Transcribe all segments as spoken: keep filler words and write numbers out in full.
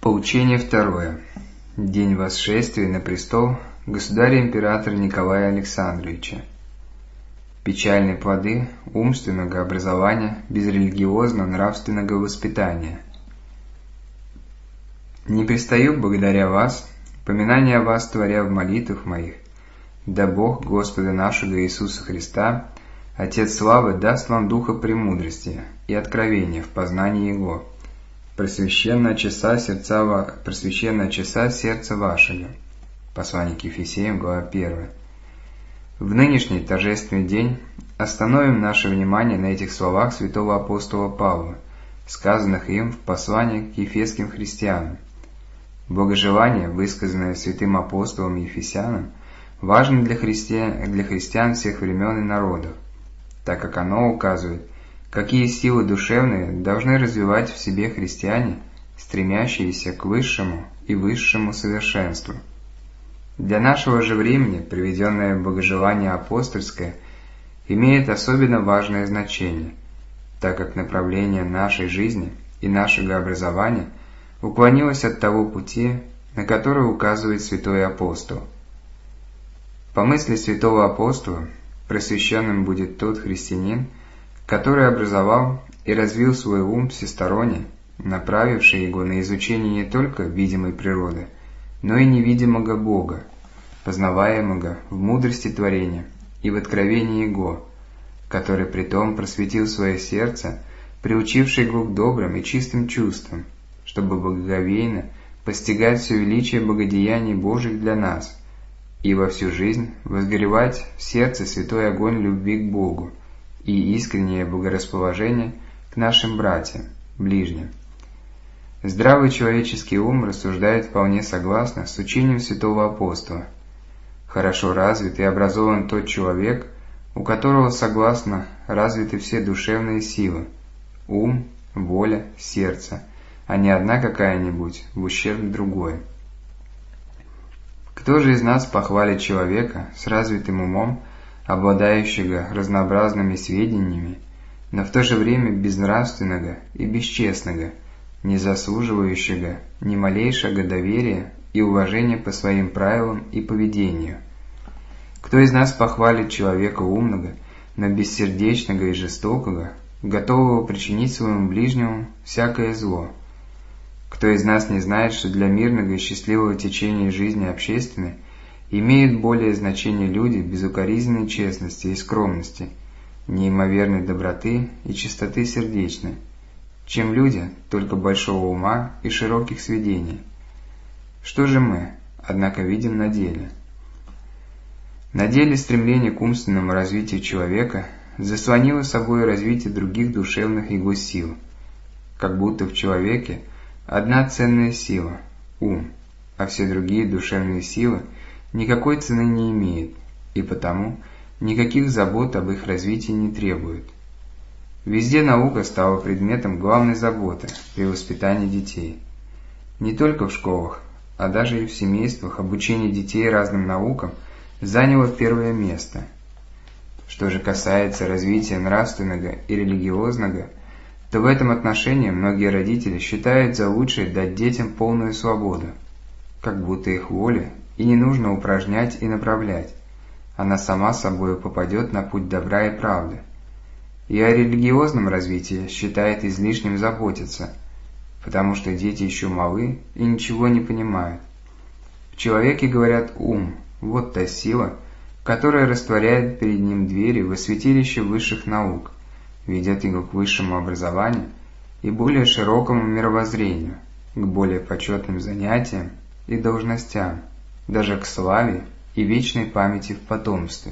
Поучение второе. День восшествия на престол государя-императора Николая Александровича. Печальные плоды умственного образования без религиозно-нравственного воспитания. Не пристаю благодаря вас, поминание о вас творя в молитвах моих, да Бог Господа нашего Иисуса Христа, Отец славы, даст вам духа премудрости и откровения в познании Его, просвященная часа сердца, просвященная часа сердца вашего. Послание к Ефесеям, глава первая. В нынешний торжественный день остановим наше внимание на этих словах святого апостола Павла, сказанных им в послании к ефесским христианам. Благожелание, высказанное святым апостолом Ефесянам, важно для христиан, для христиан всех времен и народов, так как оно указывает, какие силы душевные должны развивать в себе христиане, стремящиеся к высшему и высшему совершенству. Для нашего же времени приведенное благожелание апостольское имеет особенно важное значение, так как направление нашей жизни и нашего образования уклонилось от того пути, на который указывает святой апостол. По мысли святого апостола, просвещенным будет тот христианин, который образовал и развил свой ум всесторонне, направивший его на изучение не только видимой природы, но и невидимого Бога, познаваемого в мудрости творения и в откровении Его, который притом просветил свое сердце, приучивший его к добрым и чистым чувствам, чтобы благоговейно постигать все величие богодеяний Божьих для нас и во всю жизнь возгоревать в сердце святой огонь любви к Богу и искреннее богорасположение к нашим братьям, ближним. Здравый человеческий ум рассуждает вполне согласно с учением святого апостола. Хорошо развит и образован тот человек, у которого согласно развиты все душевные силы – ум, воля, сердце, а не одна какая-нибудь в ущерб другой. Кто же из нас похвалит человека с развитым умом, обладающего разнообразными сведениями, но в то же время безнравственного и бесчестного, не заслуживающего ни малейшего доверия и уважения по своим правилам и поведению? Кто из нас похвалит человека умного, но бессердечного и жестокого, готового причинить своему ближнему всякое зло? Кто из нас не знает, что для мирного и счастливого течения жизни общественной имеют более значение люди безукоризненной честности и скромности, неимоверной доброты и чистоты сердечной, чем люди только большого ума и широких сведений? Что же мы, однако, видим на деле? На деле стремление к умственному развитию человека заслонило собой развитие других душевных его сил, как будто в человеке одна ценная сила – ум, а все другие душевные силы никакой цены не имеют, и потому никаких забот об их развитии не требуют. Везде наука стала предметом главной заботы при воспитании детей. Не только в школах, а даже и в семействах обучение детей разным наукам заняло первое место. Что же касается развития нравственного и религиозного, то в этом отношении многие родители считают за лучшее дать детям полную свободу, как будто их воле и не нужно упражнять и направлять, она сама собой попадет на путь добра и правды. И о религиозном развитии считает излишним заботиться, потому что дети еще малы и ничего не понимают. В человеке, говорят, ум – вот та сила, которая растворяет перед ним двери во святилище высших наук, ведет его к высшему образованию и более широкому мировоззрению, к более почетным занятиям и должностям, даже к славе и вечной памяти в потомстве.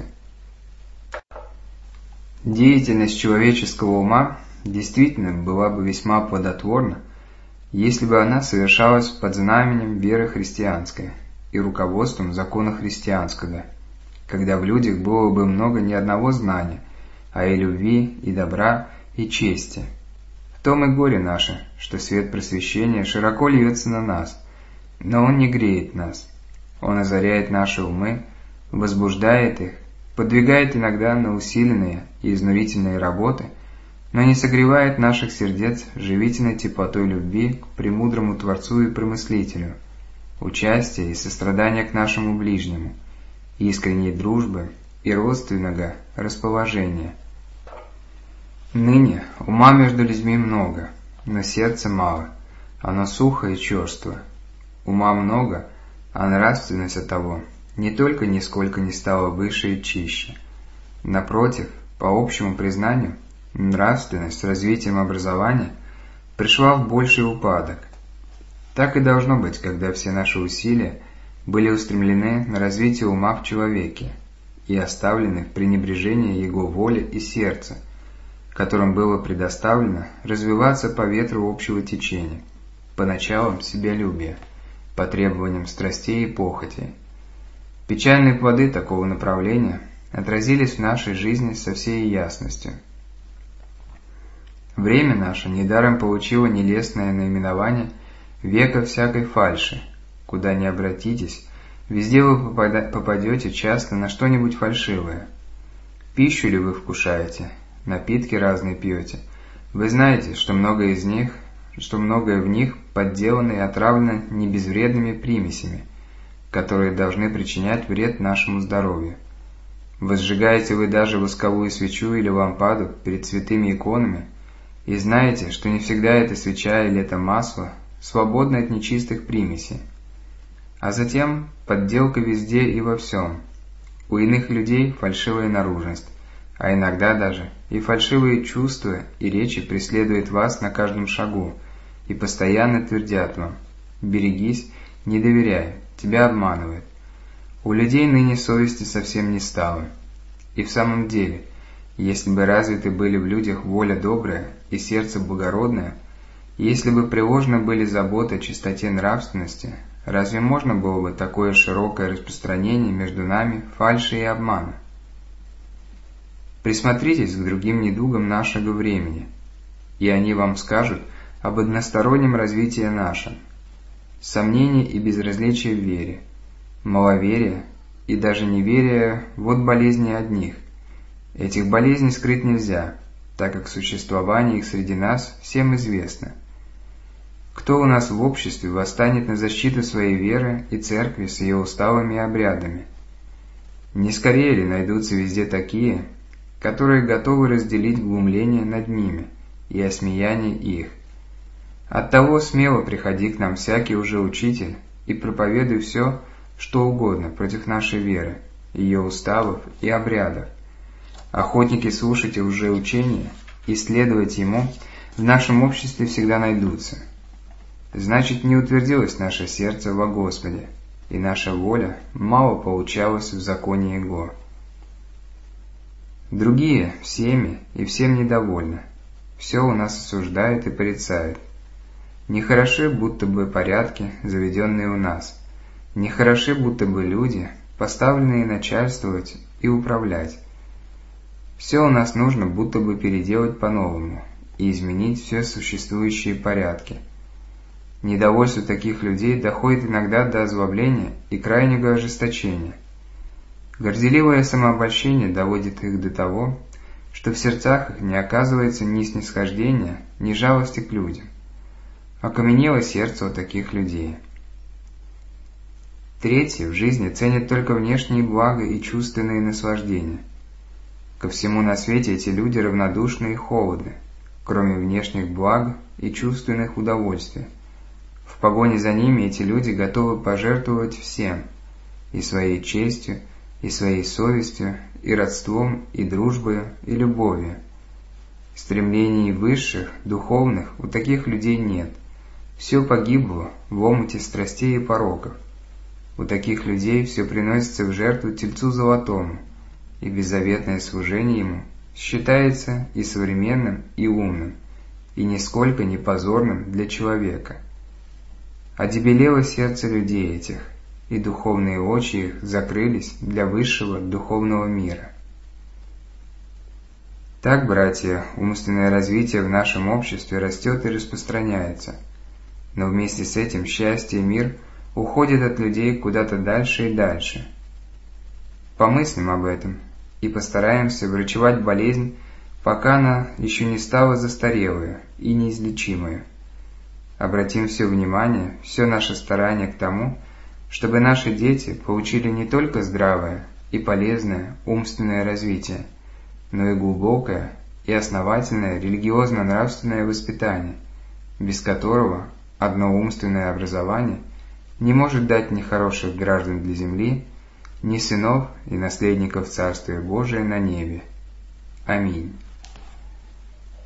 Деятельность человеческого ума действительно была бы весьма плодотворна, если бы она совершалась под знаменем веры христианской и руководством закона христианского, когда в людях было бы много не одного знания, а и любви, и добра, и чести. В том и горе наше, что свет просвещения широко льется на нас, но он не греет нас. Он озаряет наши умы, возбуждает их, подвигает иногда на усиленные и изнурительные работы, но не согревает наших сердец живительной теплотой любви к премудрому Творцу и Промыслителю, участия и сострадания к нашему ближнему, искренней дружбы и родственного расположения. Ныне ума между людьми много, но сердца мало, оно сухо и черство. Ума много, а нравственность от того не только нисколько не стала выше и чище. Напротив, по общему признанию, нравственность с развитием образования пришла в больший упадок. Так и должно быть, когда все наши усилия были устремлены на развитие ума в человеке и оставлены в пренебрежении его воли и сердца, которым было предоставлено развиваться по ветру общего течения, по началам себялюбия, по требованиям страстей и похотей. Печальные плоды такого направления отразились в нашей жизни со всей ясностью. Время наше недаром получило нелестное наименование «века всякой фальши». Куда ни обратитесь, везде вы попадете часто на что-нибудь фальшивое. Пищу ли вы вкушаете, напитки разные пьете, вы знаете, что многое из них, что многое в них подделано и отравлено не безвредными примесями, которые должны причинять вред нашему здоровью. Возжигаете вы даже восковую свечу или лампаду перед святыми иконами, и знаете, что не всегда эта свеча или это масло свободны от нечистых примесей. А затем подделка везде и во всем. У иных людей фальшивая наружность, а иногда даже и фальшивые чувства и речи преследуют вас на каждом шагу и постоянно твердят вам: «Берегись, не доверяй, тебя обманывают». У людей ныне совести совсем не стало. И в самом деле, если бы развиты были в людях воля добрая и сердце благородное, если бы приложены были заботы о чистоте нравственности, разве можно было бы такое широкое распространение между нами фальши и обмана? Присмотритесь к другим недугам нашего времени, и они вам скажут об одностороннем развитии нашем. Сомнение и безразличие в вере, маловерие и даже неверие – вот болезни одних. Этих болезней скрыть нельзя, так как существование их среди нас всем известно. Кто у нас в обществе восстанет на защиту своей веры и церкви с ее уставами и обрядами? Не скорее ли найдутся везде такие, которые готовы разделить глумление над ними и осмеяние их? Оттого смело приходи к нам всякий уже учитель и проповедуй все, что угодно против нашей веры, ее уставов и обрядов. Охотники слушать уже учения и следовать ему в нашем обществе всегда найдутся. Значит, не утвердилось наше сердце во Господе, и наша воля мало получалась в законе Его. Другие всеми и всем недовольны, все у нас осуждают и порицают. Нехороши будто бы порядки, заведенные у нас, нехороши будто бы люди, поставленные начальствовать и управлять. Все у нас нужно будто бы переделать по-новому и изменить все существующие порядки. Недовольство таких людей доходит иногда до озлобления и крайнего ожесточения. Горделивое самообольщение доводит их до того, что в сердцах их не оказывается ни снисхождения, ни жалости к людям. Окаменело сердце у таких людей. Третьи в жизни ценят только внешние блага и чувственные наслаждения. Ко всему на свете эти люди равнодушны и холодны, кроме внешних благ и чувственных удовольствий. В погоне за ними эти люди готовы пожертвовать всем, и своей честью, и своей совестью, и родством, и дружбой, и любовью. Стремлений высших, духовных у таких людей нет. Все погибло в омуте страстей и пороков. У таких людей все приносится в жертву Тельцу Золотому, и беззаветное служение ему считается и современным, и умным, и нисколько не позорным для человека. Одебелело сердце людей этих, и духовные очи их закрылись для высшего духовного мира. Так, братья, умственное развитие в нашем обществе растет и распространяется, но вместе с этим счастье и мир уходят от людей куда-то дальше и дальше. Помыслим об этом и постараемся врачевать болезнь пока она еще не стала застарелой и неизлечимой. Обратим все внимание, все наше старание к тому, чтобы наши дети получили не только здравое и полезное умственное развитие, но и глубокое и основательное религиозно-нравственное воспитание, без которого одно умственное образование не может дать ни хороших граждан для земли, ни сынов и наследников Царствия Божия на небе. Аминь.